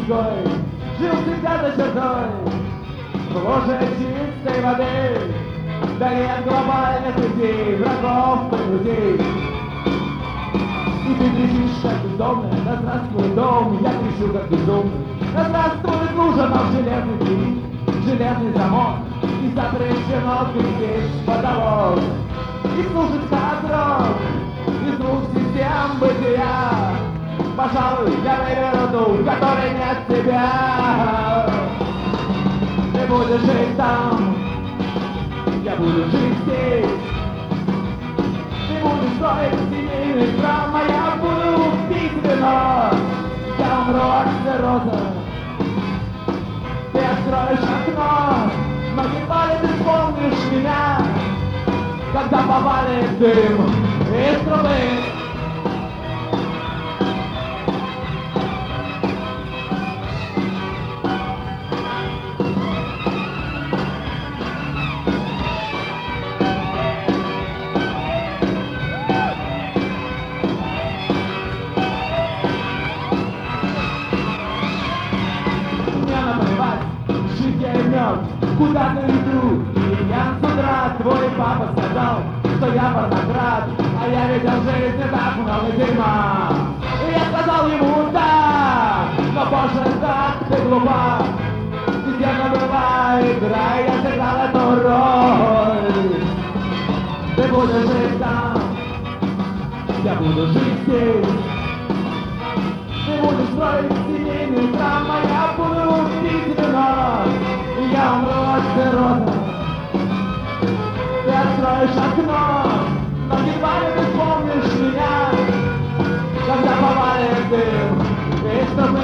изгой жил всегда за чертой, в луже чистой воды, вдали от глобальных людей, врагов и друзей. И ты кричишь, как бездомный, да здравствует дом, я кричу, как безумный, да здравствует лужа, но железный дверь, железный замок, и запрещено пересечь потолок. И слушать хард-рок из двух систем бытия. Пожалуй, я выберу ту, в которой нет тебя. Ты будешь жить там, я буду жить здесь. Ты будешь строить семейный храм, а я буду пить вино. Я умру от цирроза, ты откроешь окно, но едва ли ты вспомнишь меня, когда повалит дым из трубы. Куда-то иду, и я с утра твой папа сказал, что я порнократ, а я видел в жизни так много дерьма. И я сказал ему да, но позже так ты глупа, где была игра, и я сыграл эту роль. Ты будешь жить там, я буду жить здесь. Ты будешь строить семейный храм, а я буду пить вино. Я умру от цирроза, ты откроешь окно, но едва ли ты вспомнишь меня, когда повалит дым из трубы.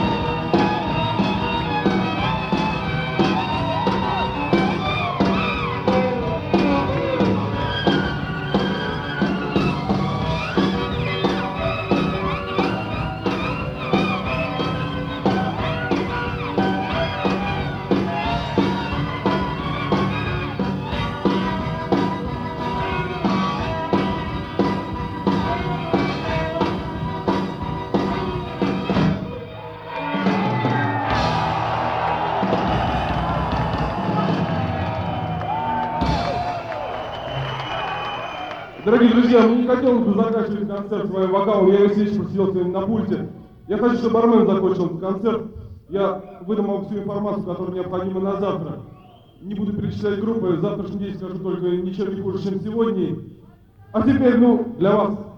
Дорогие друзья, мне не хотелось бы заканчивать концерт своим вокалом, я весь вечер просидел с ним на пульте. Я хочу, чтобы Армен закончил этот концерт. Я выдам вам всю информацию, которая необходима на завтра. Не буду перечислять группы, завтрашний день скажу только ничем не хуже, чем сегодня. А теперь, для вас